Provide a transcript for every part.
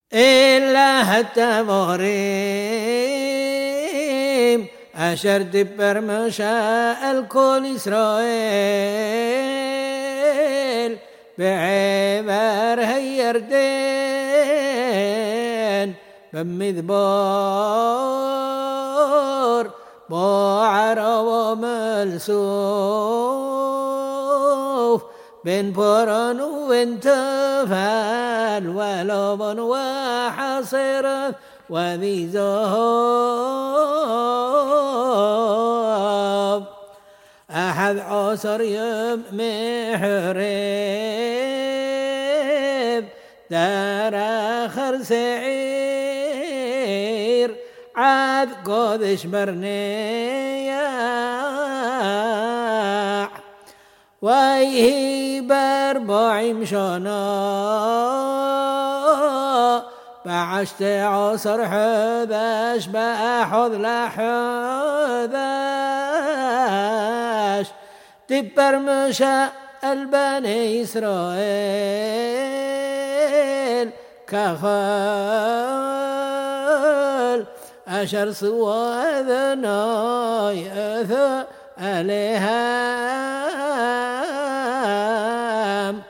إلا التموريم أشر دبر مشاء الكل إسرائيل بعبر هيردين بمذبور بعرب وملسوف بن برن وانتفال ولبن وحصر وذي زهاب أحد عصر يوم محرب دار آخر سعير عاد قدش برنيا ويه بربع مشانا بعشت عصر حذاش بأحذ لحذاش تبر مشاء البني إسرائيل كخال أشر سوى ذناي أثى عليها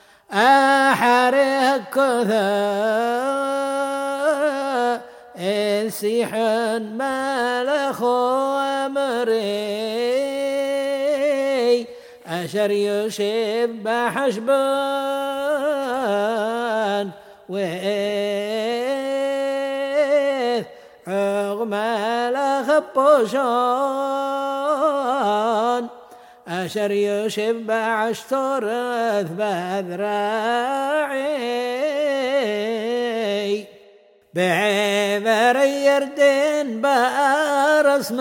أحرق كثا إنسيحن ملخ أمري أشر يشب حشبان وإذ عغمال خبوشان أشر يشب عشتر بذراعي بعبر يردين بأرس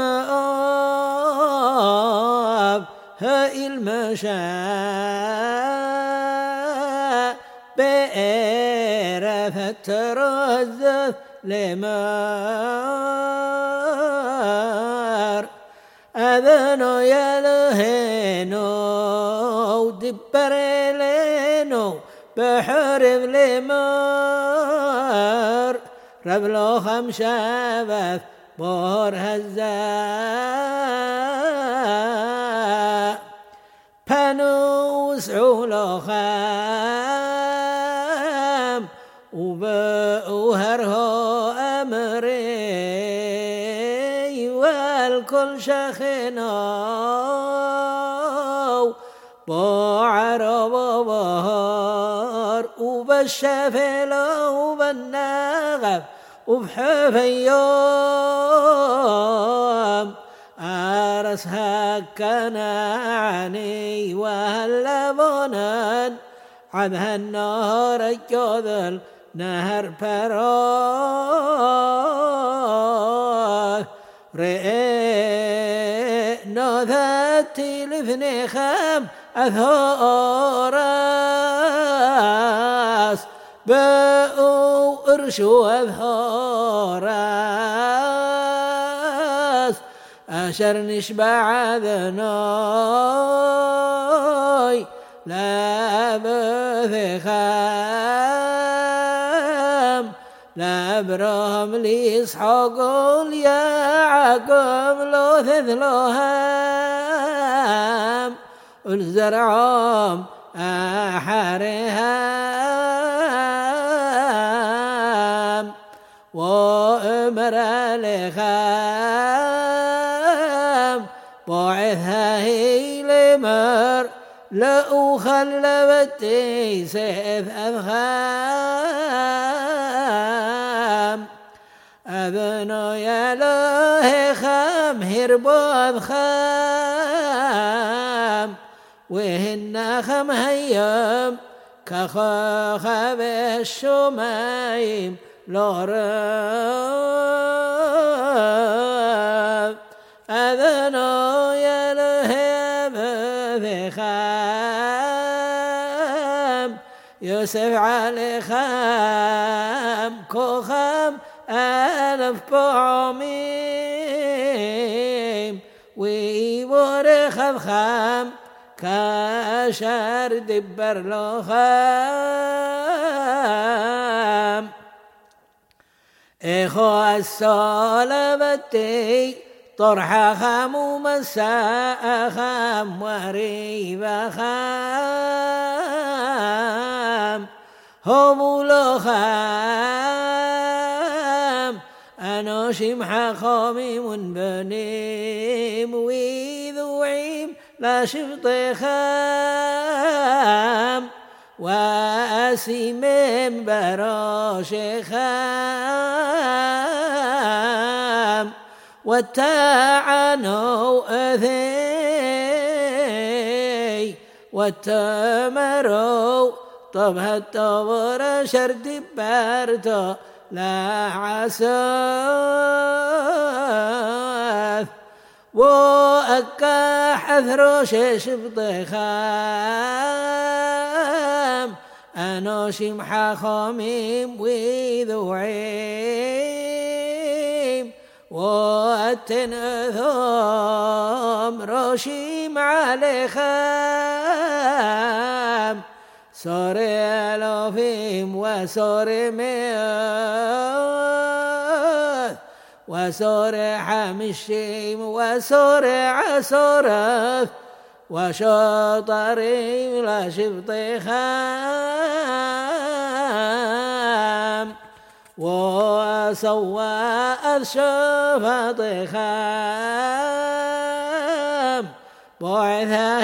مآب هاي المشاء بإرث ترزث لمار أذنو يلهنو دبر لينو بحرب لمار ربلو خمشابث بور هزاء بنوس علو خام وهرهو أمري والكل شخنو بعرب بهار وبالشفل وبالنغف وبحفيوم أرس هكناني وهاللبنان عذها النهر الجذل نهر براث رئينا ذاتي لفني خام أثوراس بأو إرشو أثوراس أشر نشبع ذناي لا بثخام لا برام ليسحق يعقب لو ثثلوهام الزرعام أحرهام وأمر لخام بعثها هي لمر لو خلبتي سيف أذخام أذنو يا له خام هربو أذخام وهن خم هيام كخاخب الشمايم لورب أذنو يا له بذخام يوسف علي خام كوخام ألف بعميم ويبور خام كاشر دبر لو خام إخو السولبتي طرح خام ومساء خام وريب خام هم لخام أنا شمح خامي من بنيم وذوعيم لا شفط خام وأسيم براش خام والتعنوا أثي والتمروا طبها الطور شرد بارتو لا عساث وأكا حذر شبط خام أنا شمح خاميم وذوعيم واتنثم رشيم على خام صاري ألافيم وصاري مئات وصاري حمشيم وصاري عصرف وشاطري لا شبط خام وسوى الشفط خام بعثه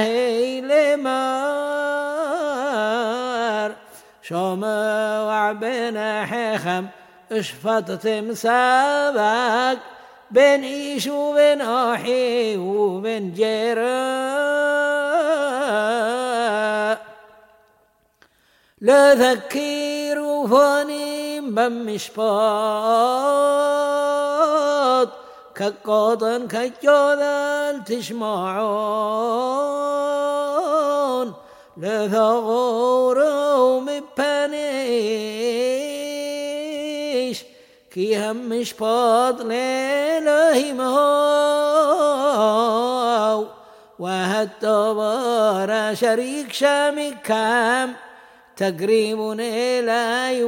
لمار شوم وعبنا حخم اشفطت مسابك بين إيش وبين أحي وبين جراء لا ذكير فاني بمشباط كقاطن كجوذل تشمعون لا ثغور ومبانيش كي هم مشباط ليلهم هو وهالتبار شريك شامكام تقريب إلي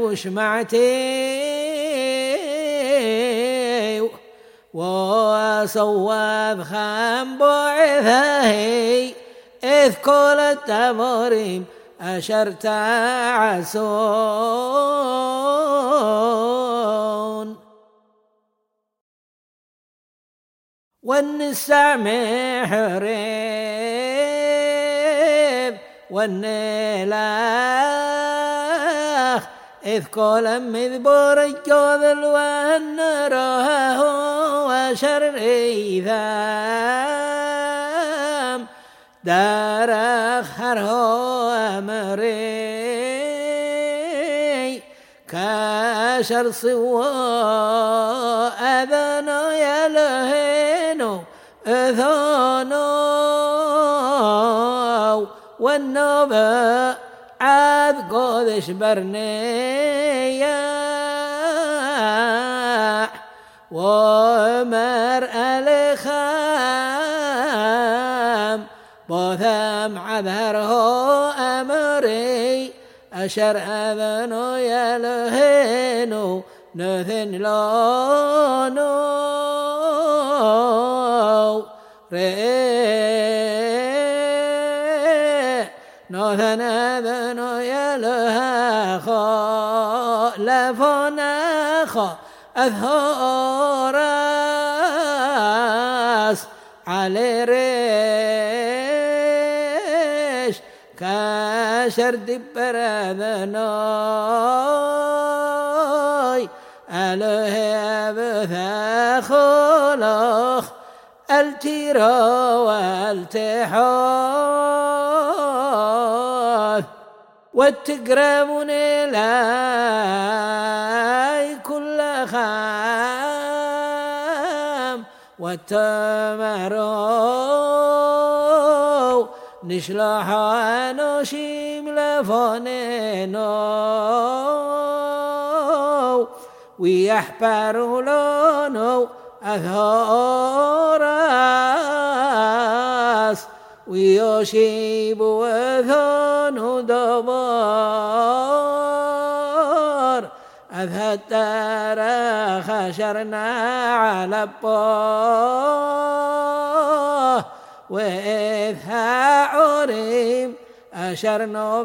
وشمعتي وصواب خام بعثهي إذ كل التمريم أشرت عسون والنساء محرم والنلاخ إذ كل مذبور الجوذل والنره وشر إيثام دارخ هره أمري كاشر سوا أذنو يلهنو أذنو والنبأ عاد قدش برنيا ومر الخام بوثم عذره أمري أشر أذنو يلهنو نثن لونو نوثن أذنو يلها خالفناخ أثهراس على ريش كاشر دبر أذنوي أله بثاخلخ التيرا والتحاث والتقربون إلي كل خام والتمرو نشلح نشيم لفنينو ويحبر لونو أثراس ويشيب وثن دبار أثهتر خشرنا على البوه وإذها عريم أشرنا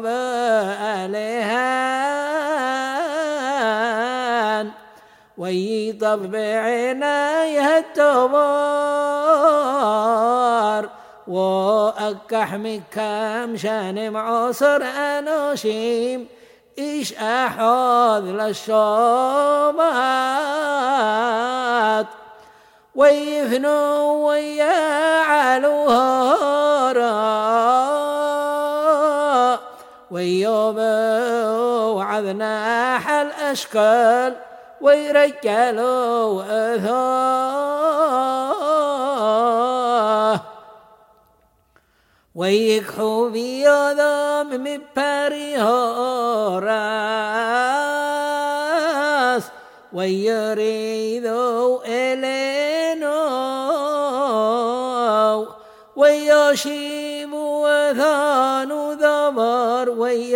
بألهان ويطب بعينيه التبار وأكح مكام شان معصر أنوشيم إيش أحوذ للشوبات ويفنوا ويعلوها ويوبوا عذناح الأشكال ويرجلوا أثاه ويكحوا بيضام من بريهوراس ويريدوا إلينو ويشيبوا وثانوا ذبر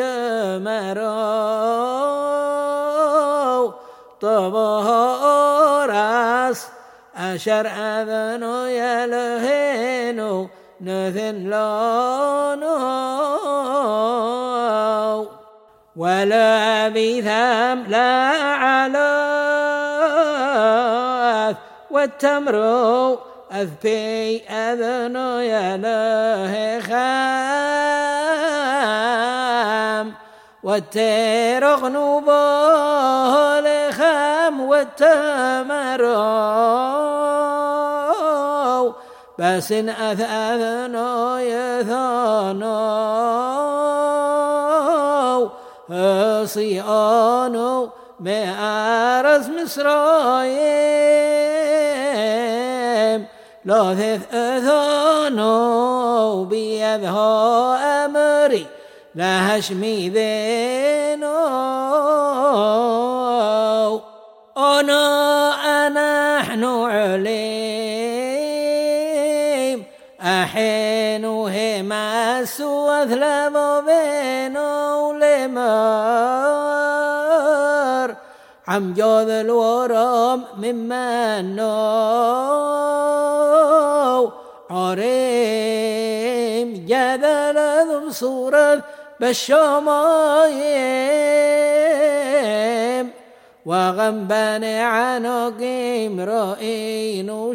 ويمروا طبهوراس أشر أذنو يلهينو نثن لونو ولا بثام لا علاث والتمر أذبي أذنو يله خام والتيرغ نبوه لخام والتمر بس أثاثنو يثانو صيانو مأرز مصرايم لاثث أثانو بيذها أمري لا هشمي ذينو أنا نحن عليم أحينه ما سوث لبو بينو لمر عم جوذ الورم ممن نو عريم جذل ذو صورة بالشمايم وغنبان عنقيم رئين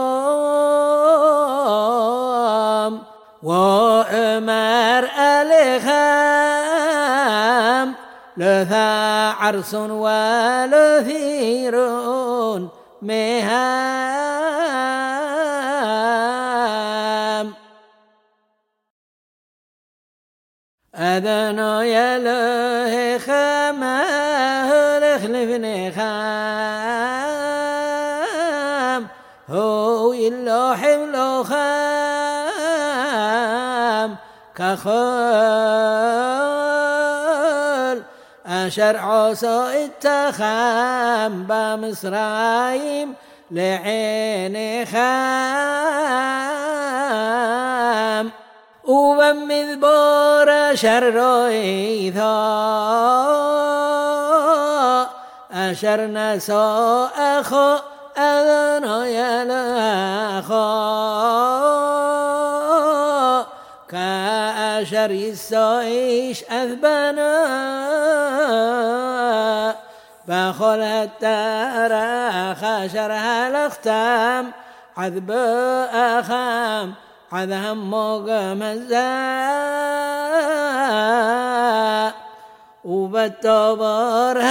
شام وأمر ألخام لثا عرس ولثيرون مهام أذن يله خماه لخلفني خام هو إلا حمل خام كخل أشر عصا التخام بمصرايم لعين خام وبمذبور شر إيثاء أشر نساء أخو أذن يلخا كأشر يسايش أذبنا فخل التارا خشرها الأختام عذب أخام عذهم مزاء وبالتبر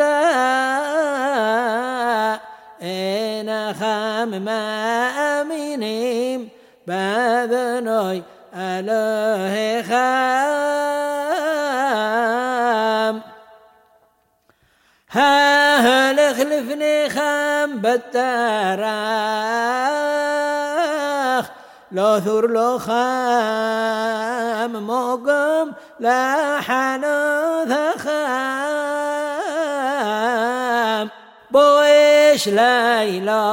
هزاء إن خام ما أمينيم باذنوي أله خام ها لخلفني خام بالتراخ لا ثور لا خام مقام لا حنوث خام بويش ليلى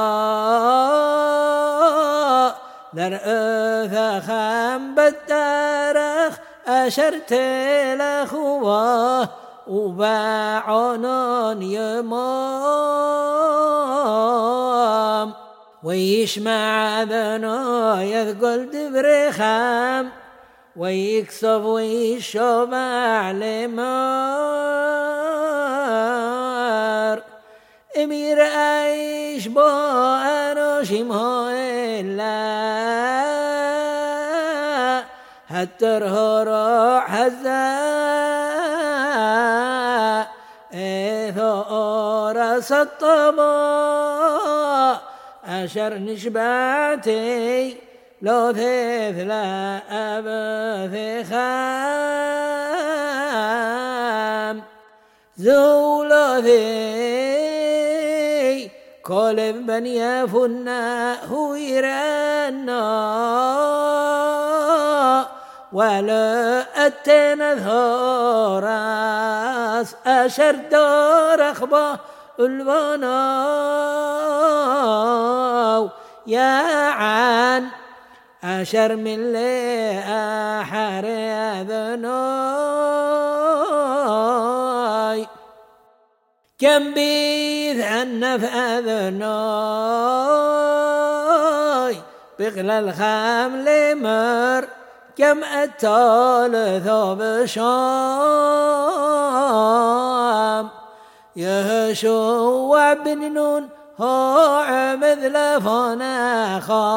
لرأث خام بالتارخ أشرت لخواه وباعون يمام ويشمع ذنو يذقل دبرخام ويكسب ويشبع لمار امير ايش بو انا شمه الا هتره روح هزا ثورس الطبا أشر نشبعتي لو لا أبث خام زولو ذي كل بن يفنا هو يرانا ولا أتنا ثوراس أشر دار أخبا البناو يا عن أشر من لي أحر أذناي كم بيث عن فأذناي بغل الخام مر كم أتال ثوب شام يهشوع بن نون هو مثل فناخا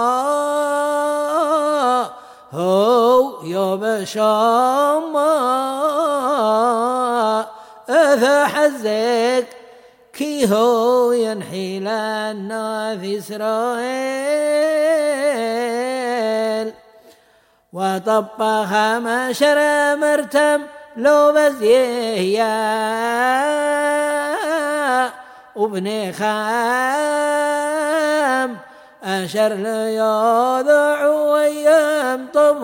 هو يبشام أذا حزك كي هو ينحي لنا في إسرائيل وطبخ مشر مرتم لو بزيه وابن خام أشر ليضع ويم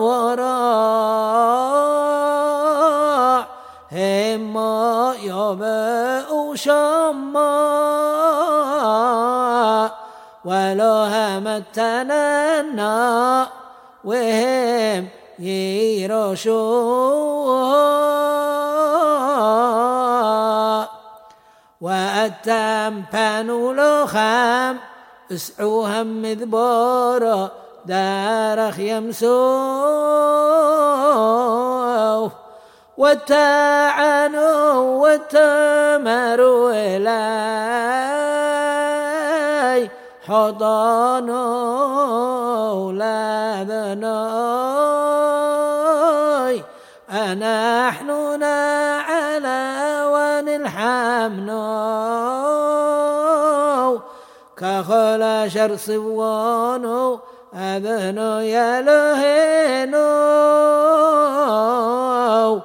طبورا هم يبقوا شما ولو همتنا وهم يرشوا وأتم بانو لخام اسعوهم مذبورا دارخ يمسو وتعنوا وتمروا إلي حضانوا لذناي أنحن على ونلحمنا كخلا شر صوانو أذنو يلهنو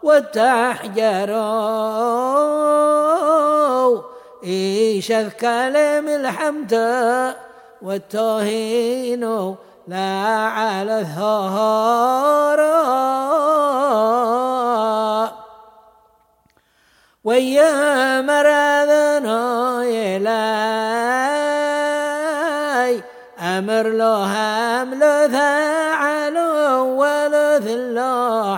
وتحجروا إيش كلام الحمد والتوهين لا على الثهار ويا مرادنا إلي أمر له هم لثعلو ولث الله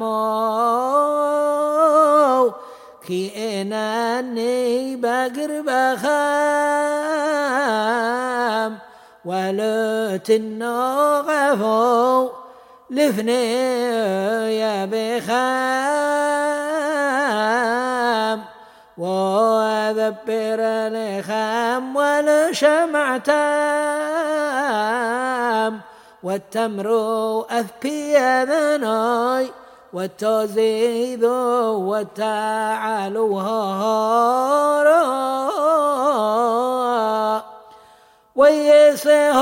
حمو كي إنني بقر بخام ولتنو غفو لفني يا بخام وأذبر لخام ولشمعتام والتمر أثبي ذناي والتزيد والتعالو هارا ويسه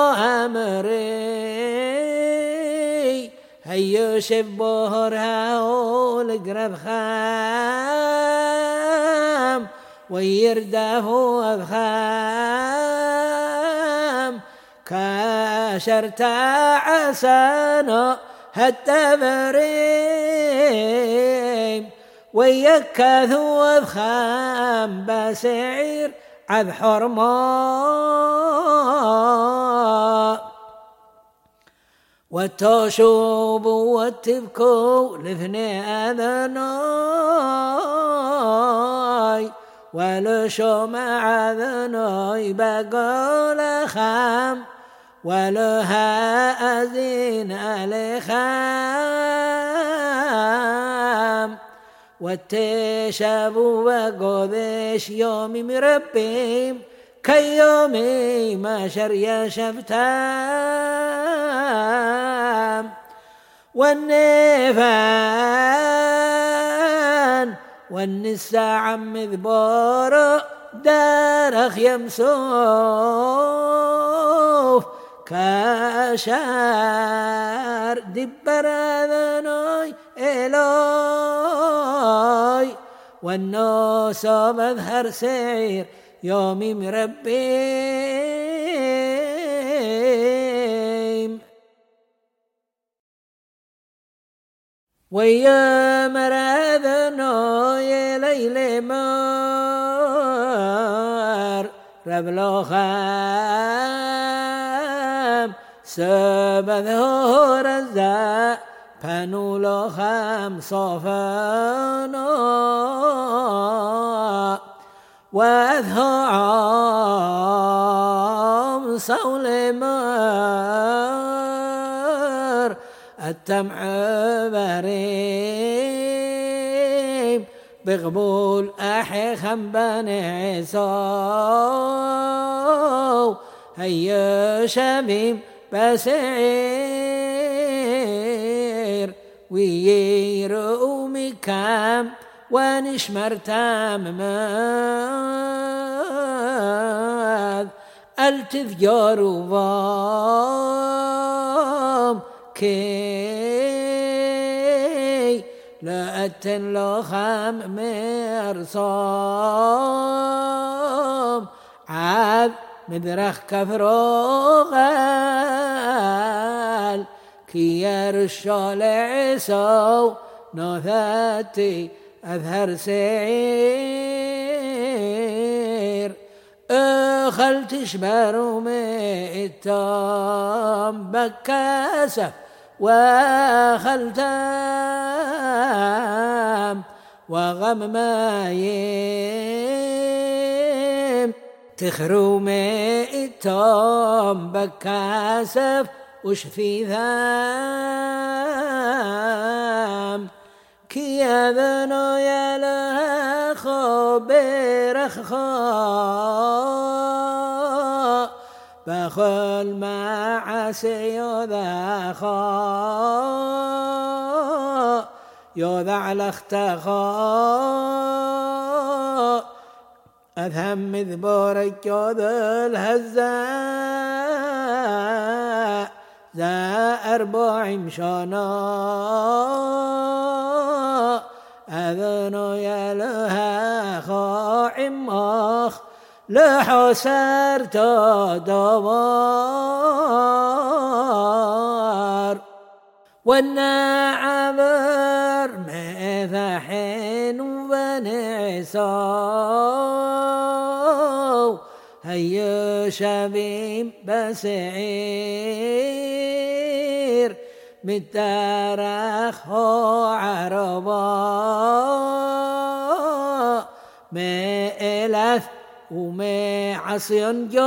أمري هيو شبهر هاول قرب خام ويرده أبخام كاشرت عسانا هالتبريم ويكثو أبخام بسعير عذ حرما والتشوب والتبكو لثني أذنوي ولشو مع ذنوي بقول خام ولها أزين لخام والتشاب وقذش يومي مربيم كيومي ما شريا شفتام والنيفان والنساع مذبور دارخ يمسوف كاشار دبر ذنوي إلوي والنوس مظهر سعير يومي مربيم ويا مرادنو يا ليل مار ربلو خام سبذو رزا بانولو خام صوفانو وأذهعم صول مار التمع بريم بقبول أحي خنبان عيسو هيا شميم بسعير ويرو مكام ونشمر تامماذ التذيار وضام كي لا أتن خام مرصام عاد مدرخ كفروغال كي يرشو لعسو نوثاتي أظهر سعير أخل تشبر ميتام بكاسة وأخل تام وغم مايم تخرو ميتام بكاسة وش في ذام كي أذنو يا لها خبر أخخا بخل مع سيوذا خا يوذع لختخا أذهم مذبورك يوذا الهزاء ذا 40 شنا أذنو يا لها خاعم أخ لحسر تدوار والنعبر مذحين ونعسو هيا شبيب بسعير متارخ عربا مئلث ومعصي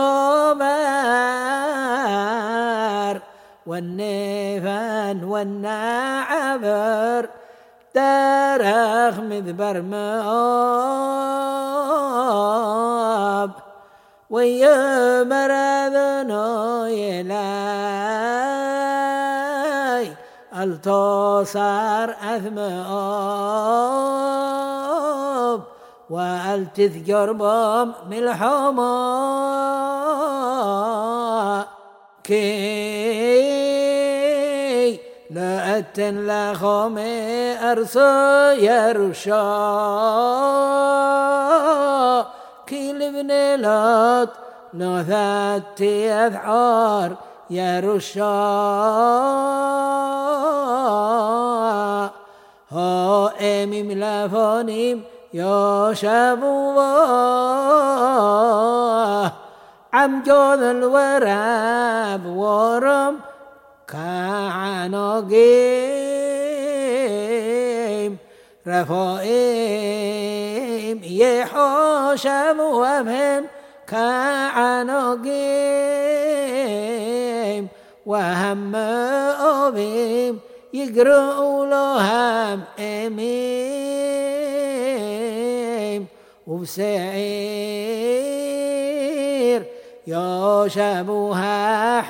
جبار والنيفان والنعبر تارخ مذبر ماب ويا مرادنا يلاي التصار أثماب والتذكر بام ملحما كي لا أتن لخم أرسو يرشا كي لبن لات نوثاتي أذعار يرشا هو أمي ملافونيم يا شبوه عم جوذ الوراب ورم كعنقيم رفائم يحوشم وهم كعنقيم وهم أبيم يقرأوا لهم إميم وبسعير يشبها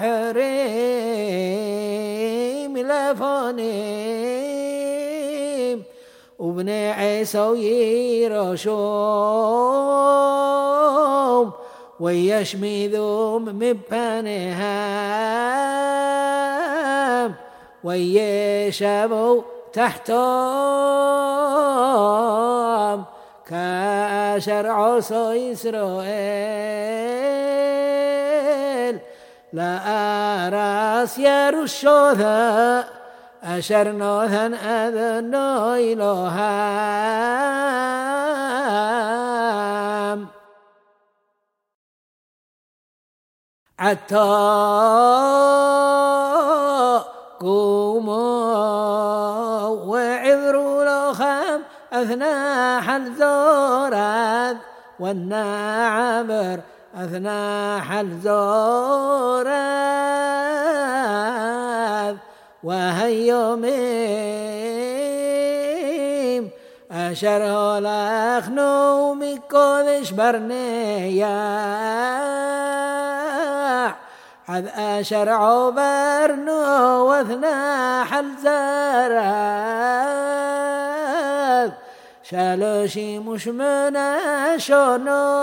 حريم لفونيم وابن عيسو يرشوم ويشمذوم مبنهم ويشبوا تحتهم كشرع إسرائيل لا أراس يرشوذا أشر نوثن أذنو إلهام عطا قوموا وعذروا لخم أثناء حلزورات والنعبر أثناء حلزورات وهيوميم أشره لخنو مكودش برنيا عذ أشرع برنو واثنا حلزارات شالوشي مش منا شونو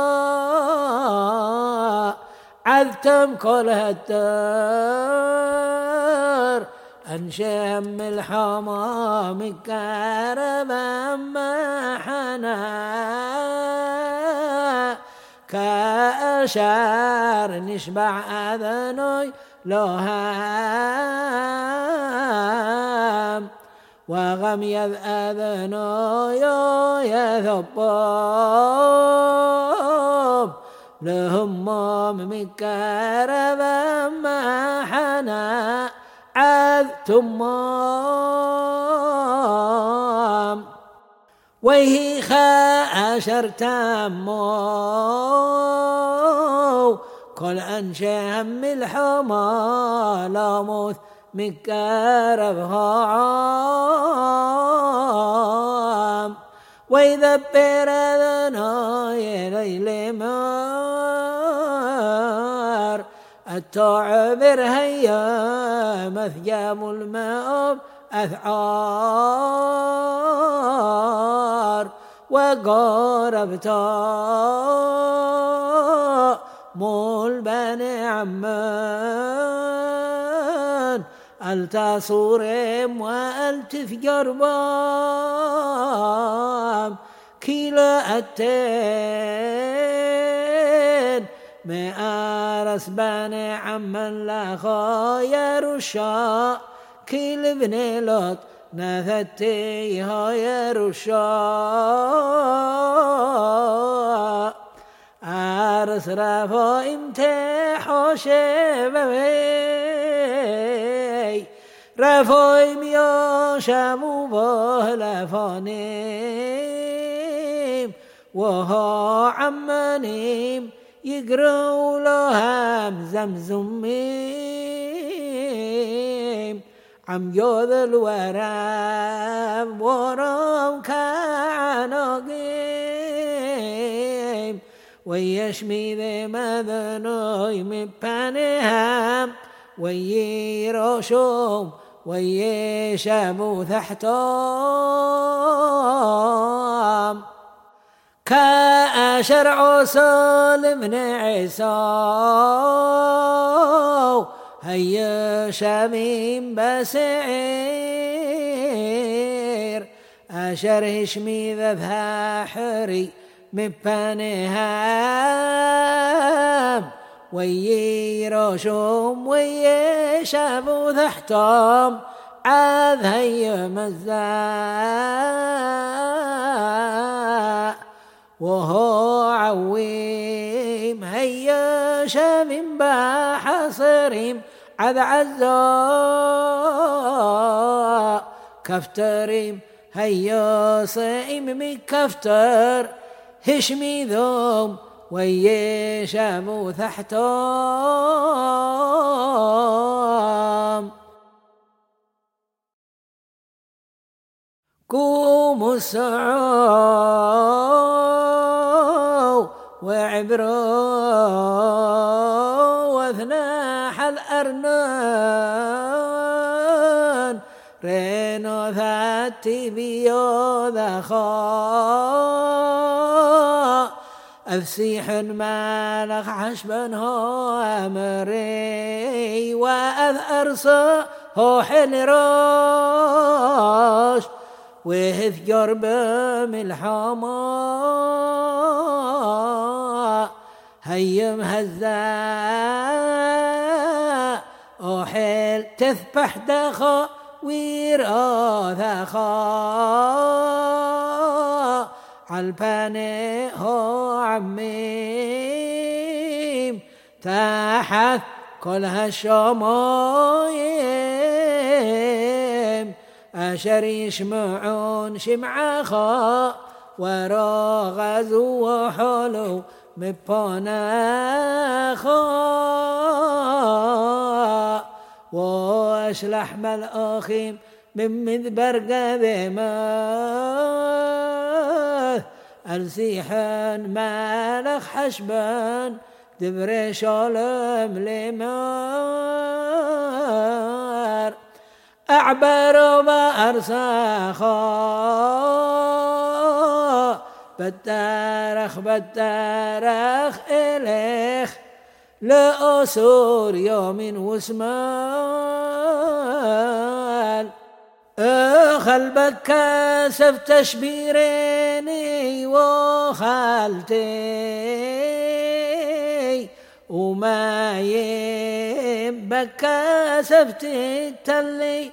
عذتم كل هالدار أنشم الحمام كربا ما حنا كأشار نشبع أذنوي لهام وغميذ أذنوي يثبوب لهم مكربا ما حنا عذتم ويه خاشر تامو كل أنشام الحما لاموث مكاربها عام ويذبر ذناي ليل مار التعبر هيا مثيام الماء أثعار وقاربتا مول بني عمان التصورم والتثجر بام كيلا التين مآرس بني عمان لخاير الشاء كيل ابن لوط نثتي هاي رشا أرس رفا امتحو شبوي رفا اميا شمو بهلفانيم وها عمانيم يقروا لهم زمزميم عم يوذ الورم ورم كعناقيم ويشمي ذي مذنوي مبانهم ويروشوم ويشمو تحتهم كأشرع سول من عيسو هيا شميم بسعير أشر هشمي ذبها حري مبانهم ويروشوم ويشابو تحتهم عاذ هيا مزاء وهو عويم هيا شميم بحصريم عذ عزا كفتريم هيا صيم من كفتر هشمي ذوم ويشابو ثحتام قوموا السعو وعبروا واثناح الأرنان رينو ذاتي بيو ذخاء أفسيح مالخ حشبا هو أمري وأذ أرصى هو حل راش وهث قرب ملحما هيم هزاء أحل تذبح دخا ويراثخا عالباني هو عميم تحت كل هالشمايم أشر يشمعون شمعخا وراغز وحلو مبانخا واشلح ملأخيم من مذبر قدمه أرسيحا مالخ حشبا دبر شالم لمار أعبر وأرساخا بتارخ إليخ لأسور يوم وسمال أخل بكاسف تشبيريني وخالتي وما يبكاسف تتلي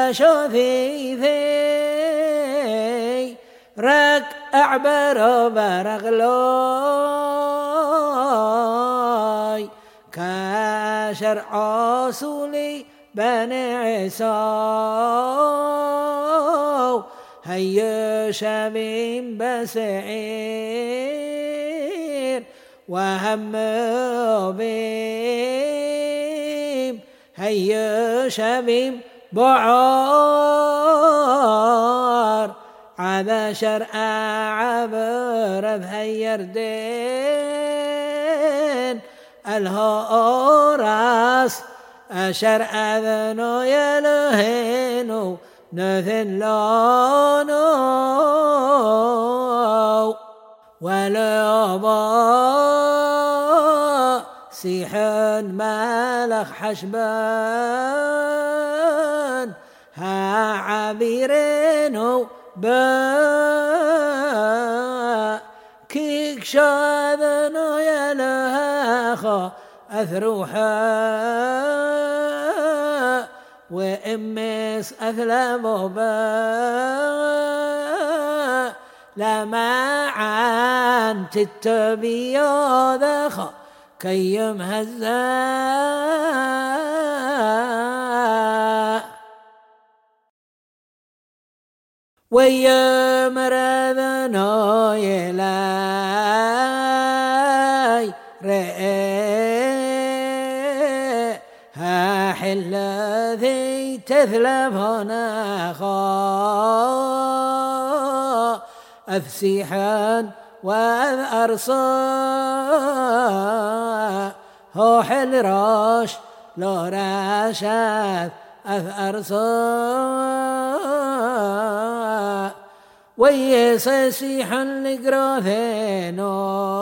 وشوثيثي رك أعبر برغلوي كاشر عاصولي بني عيسو هيا شميم بسعير وهم بيم هيا شميم بعار عذا شرع عبر هير دين الهوراس أشر أذنو يلهنو نثن لونو وليضا سيحن مالخ حشبان ها عبيرينو با كيك شاذنو يلهاخا أثروحا وإمس أثلموا با لما عن تتبيا ذخا كيم هزا ويا مرذنا يلاي رئي ها حل ذي تثلب هنا خا أفسيحا وأذ أرصا هو حل راش لو راشات أرصا ويسيحا لقراثينو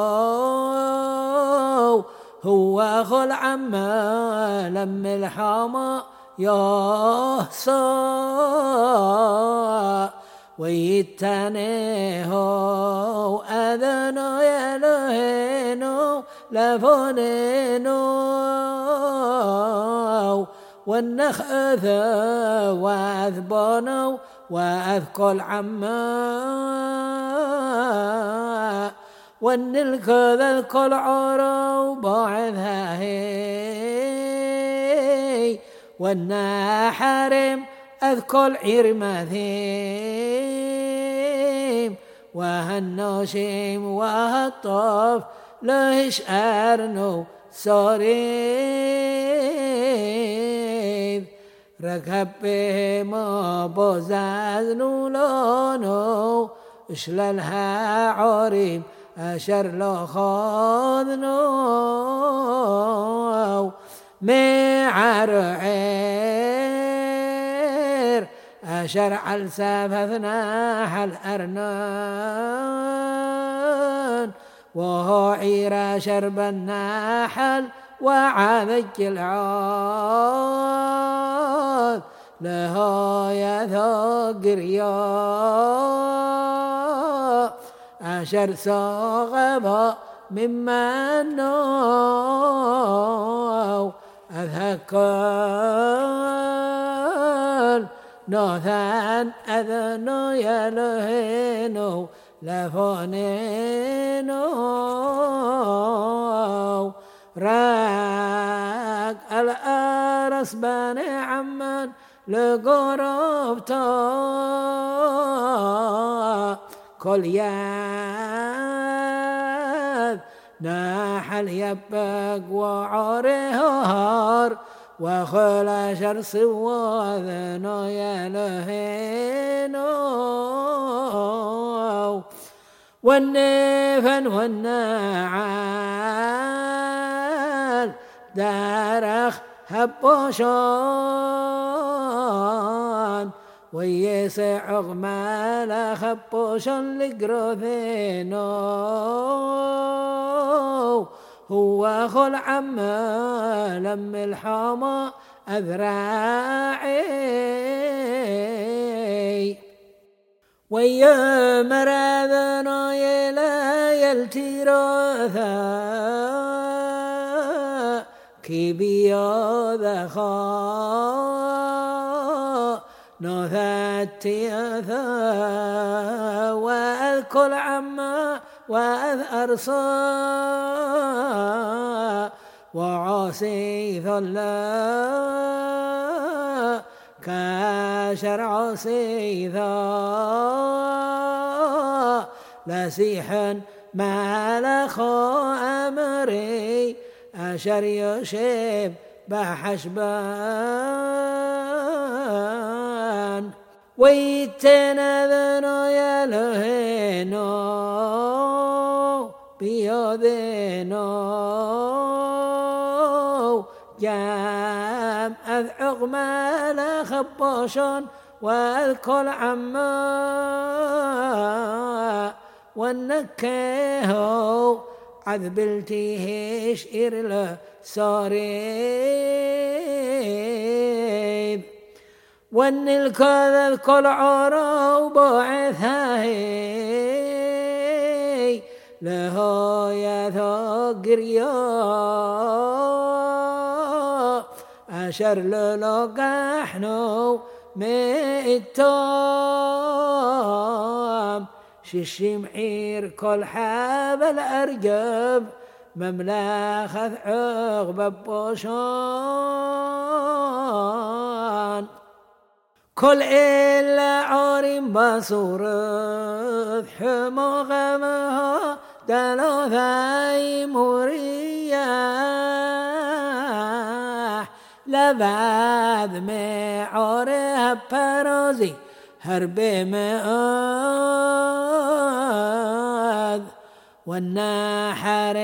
هو خل عما لم الحما يهصا ويتانيهو أذنو يلهينو لفونينو والنخذ وأذبونو وأذكل عما والنلكذ أذكل عرو بعثها هي والنحرم أذكر عرمثيم وهالنوشيم وهالطوف لهش أرنو صريب ركب بهم بوزازنو لونو اشلالها عريم أشر لو خاذنو معرعير أشرع السافثنا حل أرنان وهو عير شرب النحل وعذج العود له يثوق رياء أشر صغبا مما نو أذهكل نوثان أذنو يلهنو لفونينو راك الأرس بني عمان لقربتا كل ياد نحل يبق وعرهار وخل شرص وذنو يلهينو والنفن والنعال دارخ هبوشان ويسع غمال خبوشان لقروثينو هو خل عما لم الحما أذراعي ويا مرادنا يلا يلتراثا كي بياذا خا نثاتيثا وأذكر عما وأذأرصا وعاصي ثلا كاشر عاصي ثا لسيحا مالخو أمري أشر يشيب بحشبان ويتنذنو يلهنو بيوذنو جام أذعق ما خبوشون واذكر عما والنكهو عذبلتيهش إرلا صاريب وان الكذب كل عرا وبعثها هي له يثوق رياء أشر للقحنو ميتام ششي معير كل حاب الأرجب مملخة عقب بوشان كل إلا عارم بصورة حمو غمها دلوثاي مريح لبعد معورها بروزي هربي مئذ والنحر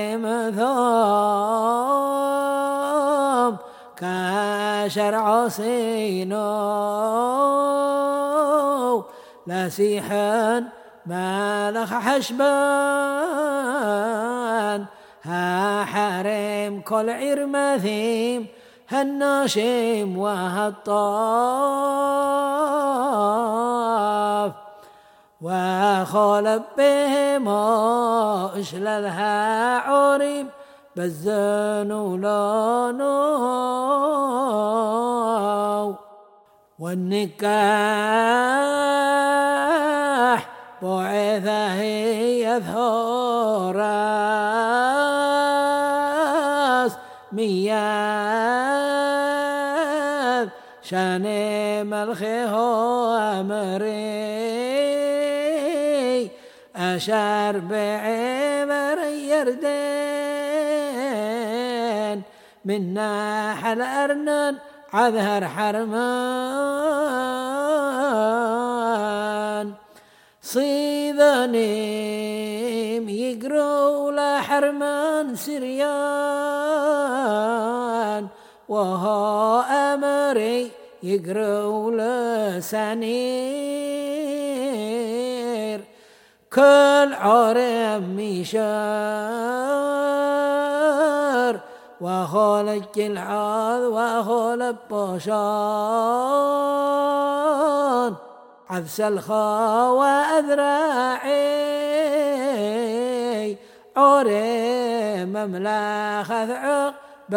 مثوم كاشر عصينو لسيحا مالخ حشبان ها حرم كل عرمثيم هالناشم وهالطاف وخالب بهما اشلالها عريم بالزنو لانو والنكاح بعثه يظهر مياه شاني ملخه أمري أشار بعبر يردين من ناحل أرنن عذهر حرمان صيدانيم يقروا لحرمان سريان وهو أمري يقروا لسنير كل عرم ميشار وخالج العاذ وخال بوشان عذس الخا وأذراعي عرم مملخة عق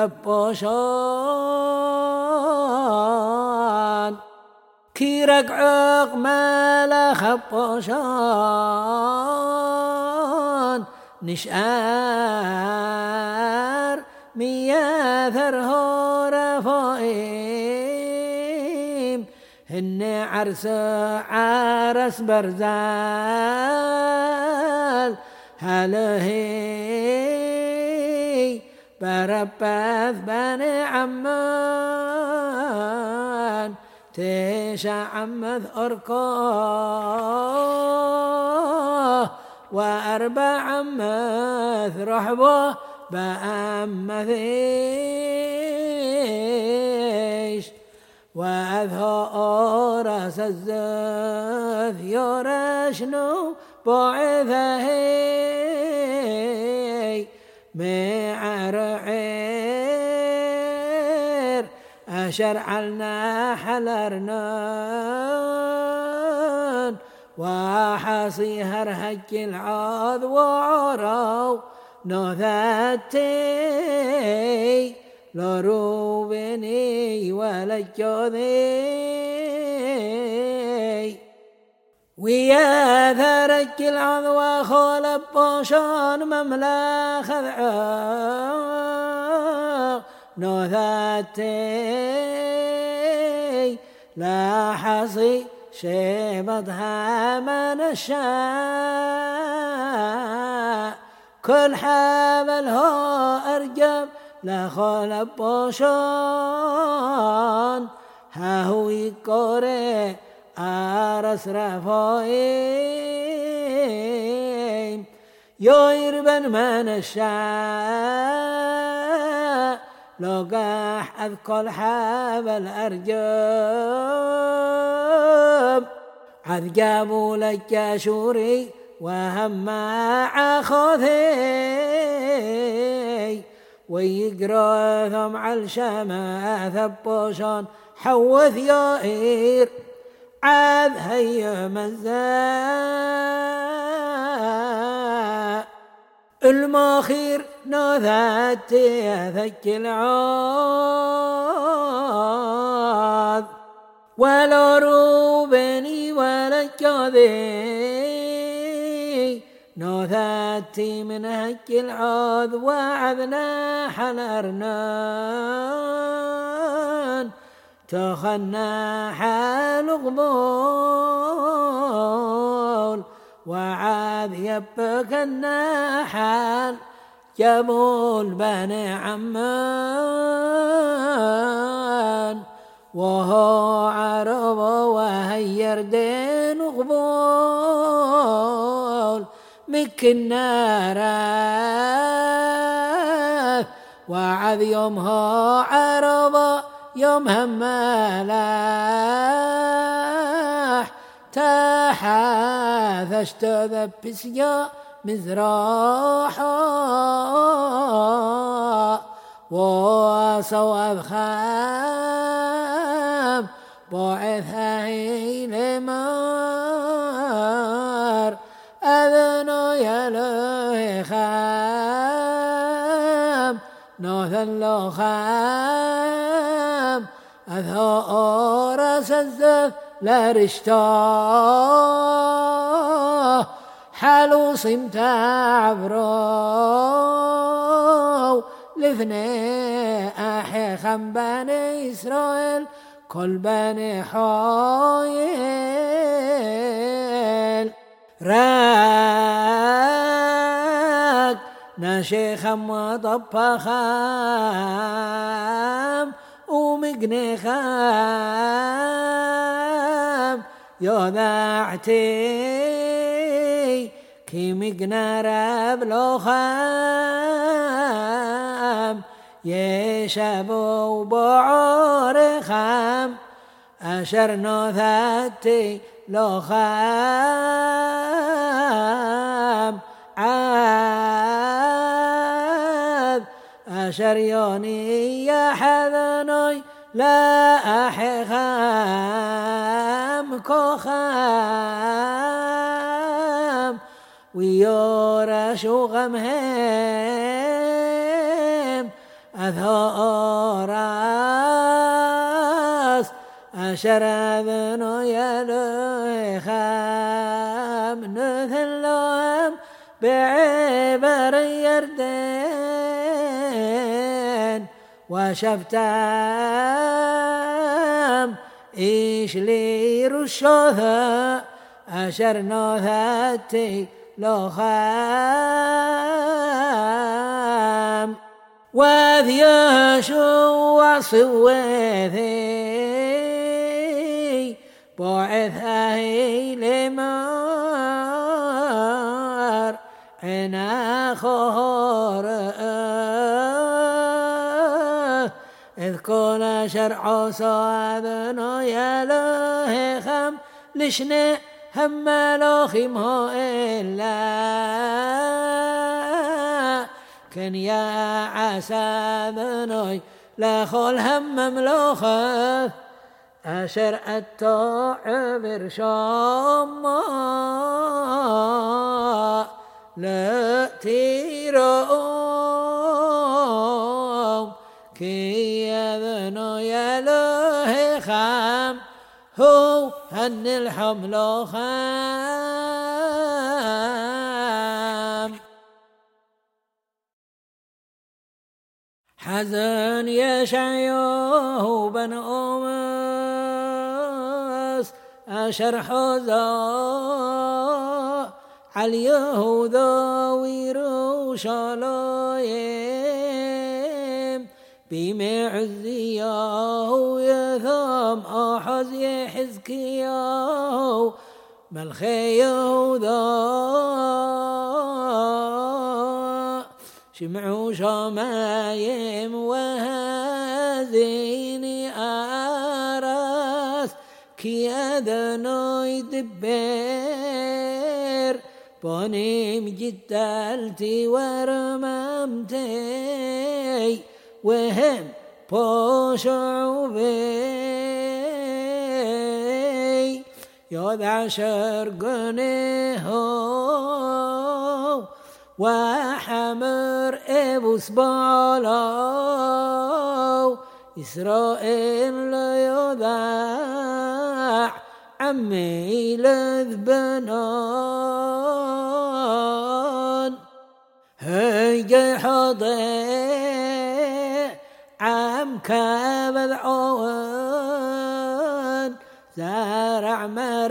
ببوشان كيرك عق ملخ بوشان نشأر مياثر رفائم هن عرس عرس برزال هلهي بربث بني عمان تيشا عمث أركاه وأربع عمث رحبه بأمثيش وأذهى راس الزث يرشنو بعثهي معرعير أشرع لنا حلرنان وحصي هرهج العاذ وعراو نوثاتي لروبني ولجوذي ويا ثرج العذ وخول بوشان مملخ ذعاق نوثاتي لا حصي شيبتها من الشاء كل حملها أرجم لخول بوشان ها هو يقري أرس رفايم يربن من الشاء لقاح أذكر حبل أرجم عذ جابوا لك شوري وهم عخوثي ويقرأ ثم على الشماء ثبوشان حوث يائر عذ هي مزاء الماخير نوثاتي ذك العاذ ولا روبني ولا كاذي نوثاتي من هك العاذ وعذنا حلرنان تخنا حال غبول وعاذ يبك النحال جبول بني عمان وهو عرب وهير دين غبول مكنا راث وعذ يومها عرب يوم هملاح تحاث اشتذب بسيا مزراحا وصواب خام بعثها لمار أذنو يلوه خام نوثن لو خام أذهو رأس الزف لا رشتاه حلو صمت عبرو لثني أحي خم بني إسرائيل كل بني حويل راك نشيخم وطبخام ومقني خام يوذعتي كي مقنا راب لو خام يشبو بعور خام أشر نوثاتي لو خام عاد أشر يوني يا حذنوي لا أحي خام كوخام ويورش غمهم أثوراس أشر أذنو يلوي خام نثلهم بعبر يردين وشفتام إيش لي رشوثا أشر نوثاتي لو خام وذيشو وصوثي بعث أهي لمار عنا خور إذ كل شرع صادنا يلوه خم لشنا هم لوخمه إلا كن يا عسى بنوي لخل هم مملوخه أشر التعبر شاما لا تيرو كي يذنو يلوه خام هو هن الحمل خام حزن يشعيوه بن أمس أشر حزا عليه ذوير شلايم بمعزياه يثام أحز يحزكياه ملخي يهوذا شمعوا شمايم وهذيني أراس كي أذنوي دبير بوني مجدالتي ورممتي وهم بوشعوبي يوضع شرقنيه وحمر ابوس بالو إسرائيل يوضع عمي لذبنان هيجي حضي عم كابد عوان زارع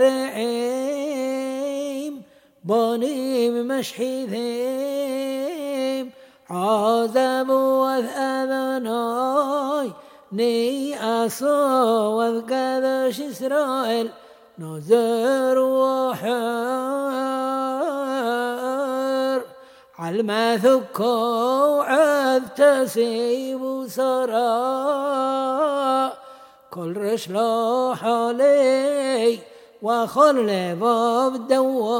مرعيم بوني مشحيثيم عازب وذأذناي ني أصو وذكذش إسرائيل نزر وحر علما ثكو عذ تسيب سراء كل رشلو حالي وخل باب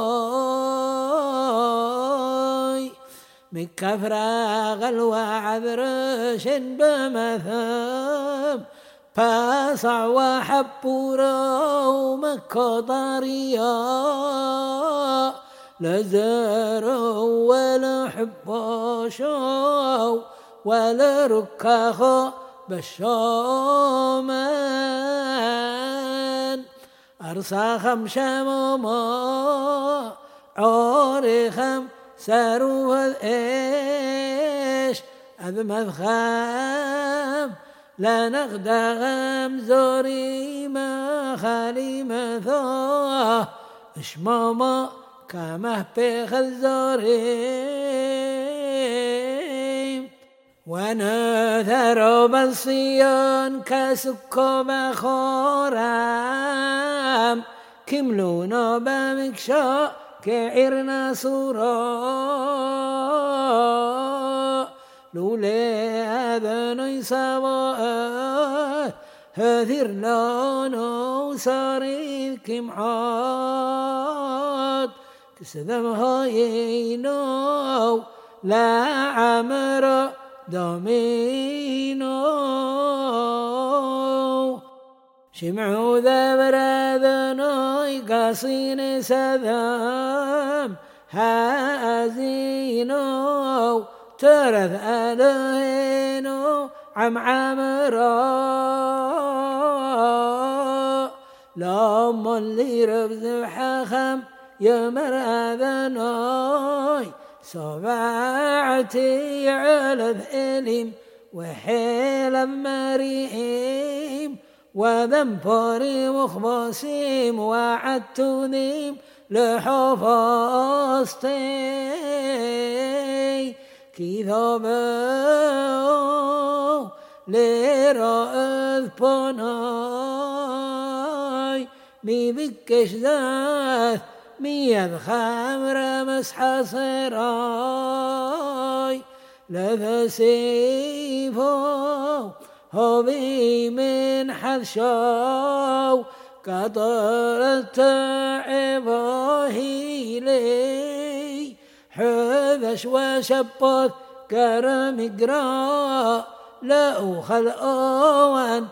دواي مكفراغ الوعذرش بمثام فاصع وحبورا ومكضاريا لزر ولا حباشا ولا ركاخا بالشامان أرصاخم شماما عارخم سروه إيش أذمذ خام لا نغدغم زوري ما خالي مثاه اشماما كمه بخل زوري ونثر بالصيان كسكو بخورام كملونا بمكشا كعرنا صورا لولي أذني سواء هذر لانو ساري كمحات كسدم هاينو لا عمر دامينو شمعو ذبر ذنوي قصين سذام هازينو ترث ألهينو عمرا لما اللي ربز حخم يمر ذنوي صبعتي على ذئلم وحيل مريم وذنبري مخبصيم وعدتنيم لحفظتي كذابو لرأذ بناي ميذكش ذات ميذ خمر مسح صراي لذا سيفو هذي من حذشاو قطرت عباهي لي حذش وشبط كرم قراء لا خلقوان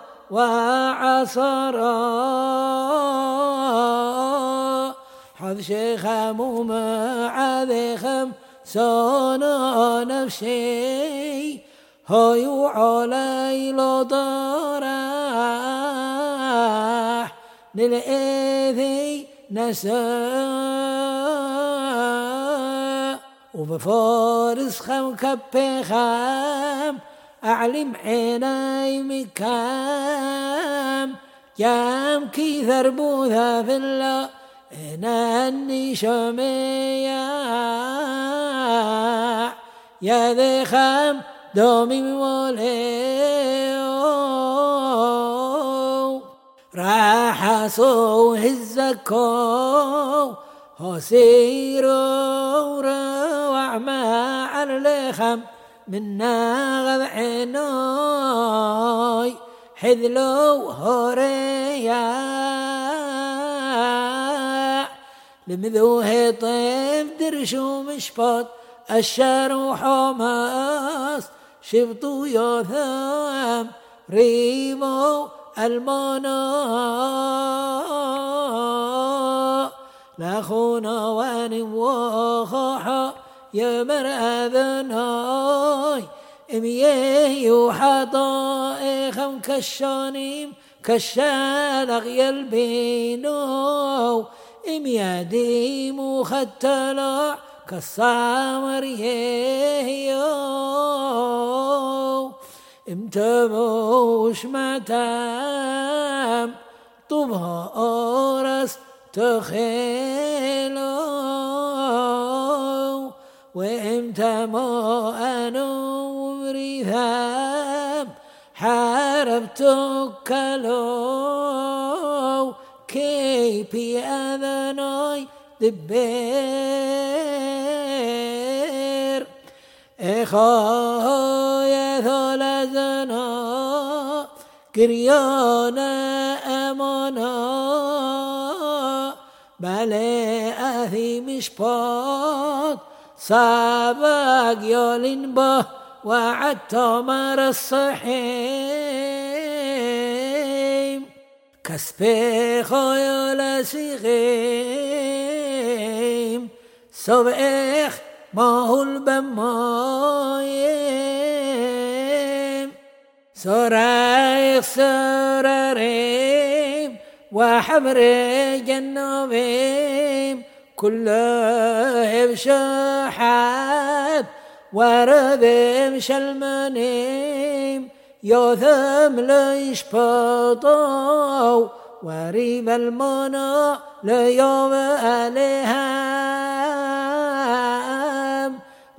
وعصرا حذ شيخم ومعذخم سانا نفسي هايو علي لضراح للإذي نساء وبفارس خم كبي خام أعلم عيني مكام يام كي ثربوثا في الله إنني شميع يا ذي خام دومي موليو راح صوه الزكو هسيرو روع مع اللخم منا غذ عيناي حذلو هوريا لمذوه طيب درشو مشبط الشر وحماس شبطوا يثام ريمو المانا لخونا واني وخاحا يا مرأذناي اميه وحطائخم كالشانيم كالشالغ يلبينو اميادي مختلع كالصامر يهيو امتبوش متام طبها أورس تخيلو وامتمو أنو مريثام حاربتك لو كيبي أذناي دبير إخايا ثلثنا كريانا أمانا بلي أثي مشباط سابق يولين به وعدت مر الصحيم كسبي خيال سيغيم صبيخ ما هو البمايم سرايخ سراريم وحبر جنوبيم كله بشحات وردم شلمانيم يثم ليشبطو وريب المنى ليوم عليهم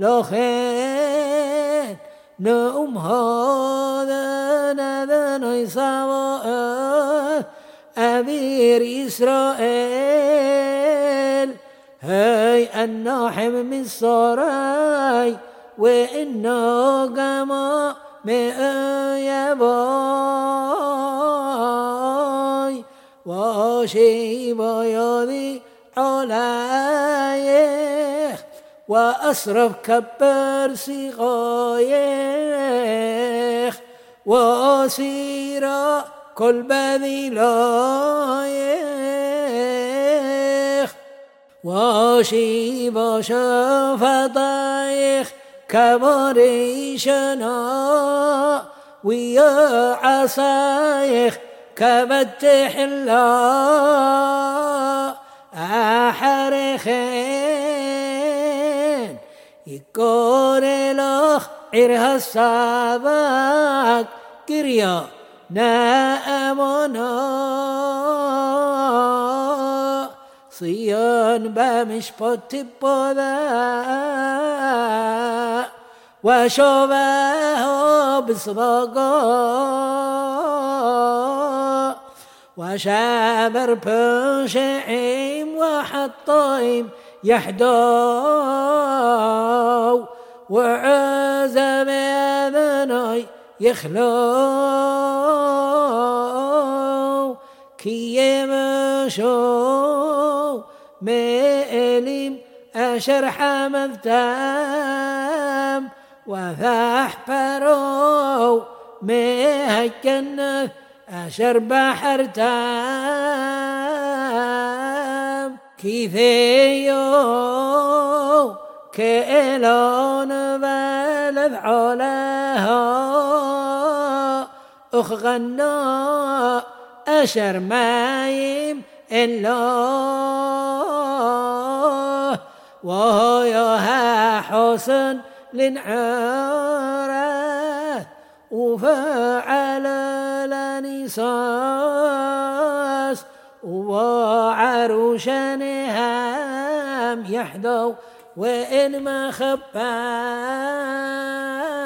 لخين نوم هذا نذن يسوى أمير إسرائيل هاي الناحم من صراي وإنه قما يباي وشيب يذي علايخ وأصرف كبر صغايخ وأسير كل بذيلايخ وشيب شفتايخ كبريشنا ويا عصايخ كبتح الله أحرخين يكون لخ عرها السابق كريا نأمنا صيان بمشبط بذا وشوبه بصباقا وشابر بشعيم وحطيم يحدو وعزم ذناي يخلو كي يمشو مئليم أشر حمدتام وفاح برو مهجنة أشر بحرتام كيفيو كإلون بلذ عليها أخغنا أشر مايم الله وهيها حسن لنعاره وفعل لنصاص وعروشنهم يحدو وإن ما خبى